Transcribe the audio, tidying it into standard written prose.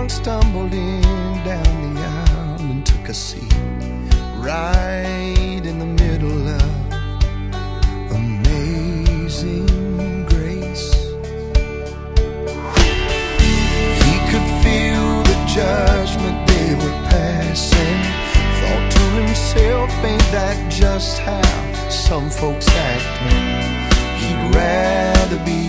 stumbled in down the aisle and took a seat right in the middle of Amazing Grace. He could feel the judgment they were passing, thought to himself, ain't that just how some folks acting? He'd rather be